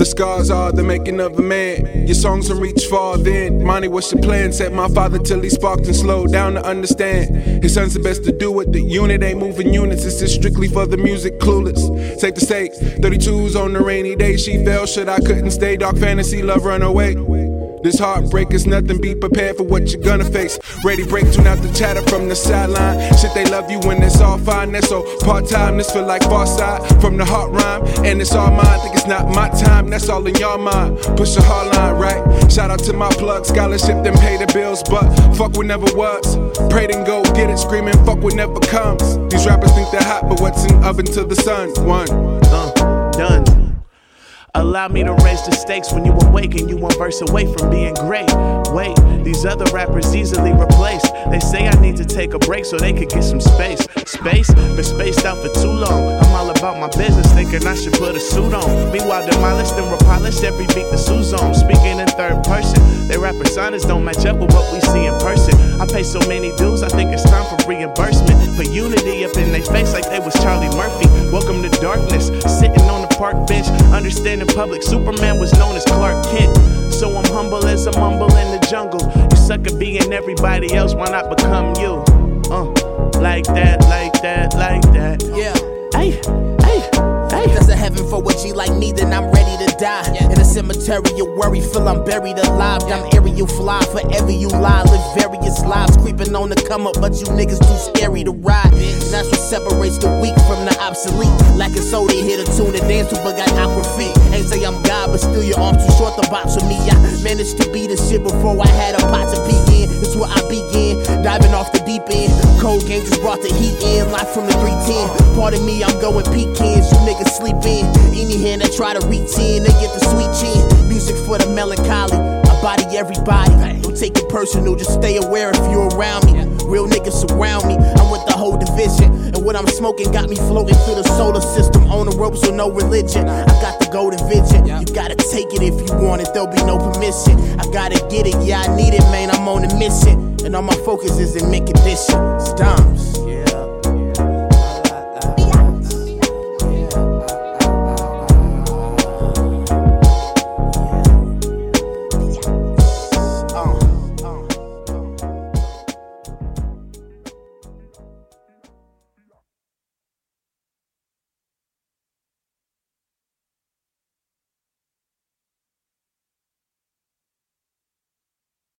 The scars are the making of a man. Your songs don't reach far then. Monty, what's your plan? Said my father till he sparked and slowed down to understand. His son's the best to do it. The unit ain't moving units. It's just strictly for the music, clueless. Safe to say, 32s on the rainy day. She fell, shit, I couldn't stay. Dark fantasy, love run away. This heartbreak is nothing, be prepared for what you're gonna face. Ready, break, tune out the chatter from the sideline. Shit, they love you when it's all fine. That's so part-time, this feel like far side from the heart rhyme. And it's all mine, think it's not my time, that's all in your mind. Push a hard line, right? Shout out to my plug, scholarship, then pay the bills. But fuck what never was. Pray then go get it, screaming fuck what never comes. These rappers think they're hot, but what's in oven till the sun? Done. Allow me to raise the stakes when you awaken. You one verse away from being great. Wait, these other rappers easily replaced. They say I need to take a break so they could get some space. Been spaced out for too long. I'm all about my business, thinking I should put a suit on. Meanwhile, demolished and repolished every beat the Sue's on. Speaking in third person, they rap personas don't match up with what we see in person. I pay so many dues, I think it's time for reimbursement. Put unity up in their face like they was Charlie Murphy. Welcome to darkness, sitting on the park bench, understanding public. Superman was known as Clark Kent. So I'm humble as a mumble in the jungle. You suck at being everybody else, why not become you? Like that. Yeah. Hey. There's a heaven for a G like me, then I'm ready to die. In a cemetery, you worry, feel I'm buried alive. I'm aerial fly, forever you lie. Live various lives, creeping on the come up, but you niggas too scary to ride. That's what separates the weak from the obsolete. Lacking soul, they hit a tune to dance to, but got awkward feet. Ain't say I'm God, but still your arms too short to box with me. I managed to be the shit before I had a pot to peek in. It's where I begin, diving off the deep end. Cold game just brought the heat in, live from the 310. Pardon me, I'm going pecans, you niggas sleep in. Any hand that try to reach in, they get the sweet chin. Music for the melancholy, I body everybody. Don't take it personal, just stay aware if you're around me. Real niggas surround me, I'm with the whole division. And what I'm smoking got me floating through the solar system. On the ropes with no religion, I got the golden vision. You gotta take it if you want it, there'll be no permission. I gotta get it, yeah I need it, man, I'm on a mission. And all my focus is in mid condition. Stomps.